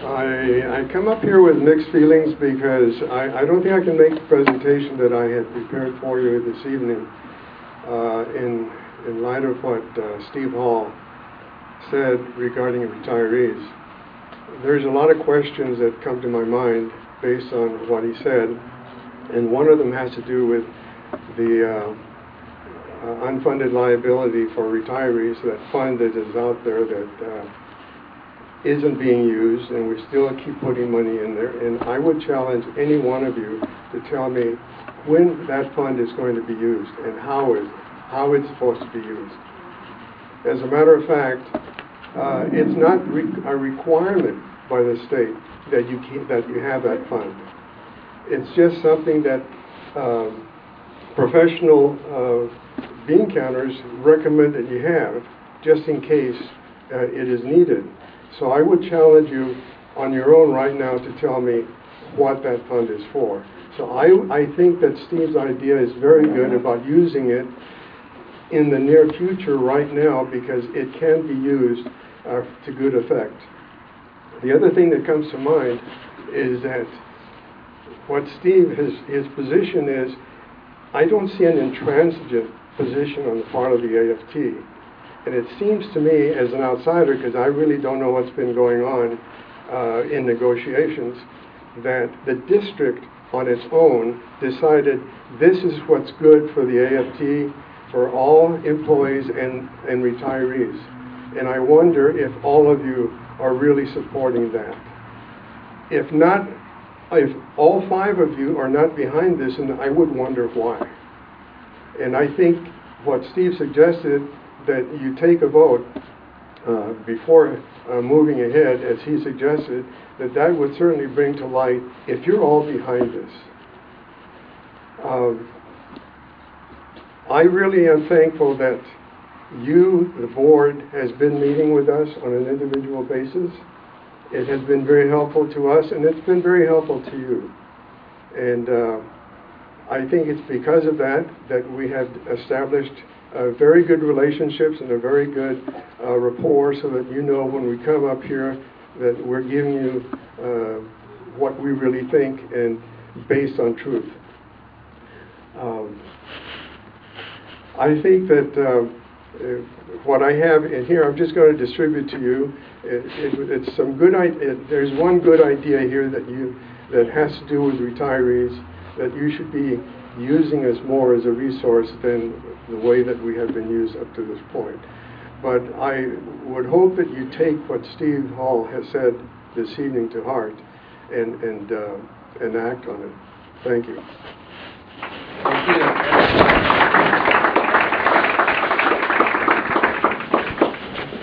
I come up here with mixed feelings because I don't think I can make the presentation that I had prepared for you this evening in light of what Steve Hall said regarding retirees. There's a lot of questions that come to my mind based on what he said, and one of them has to do with the unfunded liability for retirees, that fund that is out there that isn't being used, and we still keep putting money in there. And I would challenge any one of you to tell me when that fund is going to be used and how it's supposed to be used. As a matter of fact, it's not a requirement by the state that you have that fund. It's just something that professional bean counters recommend that you have, just in case it is needed. So I would challenge you on your own right now to tell me what that fund is for. So I think that Steve's idea is very good about using it in the near future right now, because it can be used to good effect. The other thing that comes to mind is that what Steve, his position is, I don't see an intransigent position on the part of the AFT. And it seems to me, as an outsider, because I really don't know what's been going on in negotiations, that the district on its own decided this is what's good for the AFT, for all employees and retirees. And I wonder if all of you are really supporting that. If not, if all 5 of you are not behind this, and I would wonder why. And I think what Steve suggested, that you take a vote before moving ahead, as he suggested, that would certainly bring to light if you're all behind this. I really am thankful that you, the board, has been meeting with us on an individual basis. It has been very helpful to us, and it's been very helpful to you. And I think it's because of that we have established very good relationships and a very good rapport, so that you know when we come up here that we're giving you what we really think, and based on truth. I think that what I have in here, I'm just going to distribute to you. It's some good idea. There's one good idea here that has to do with retirees, that you should be using us more as a resource than the way that we have been used up to this point. But I would hope that you take what Steve Hall has said this evening to heart and act on it. Thank you.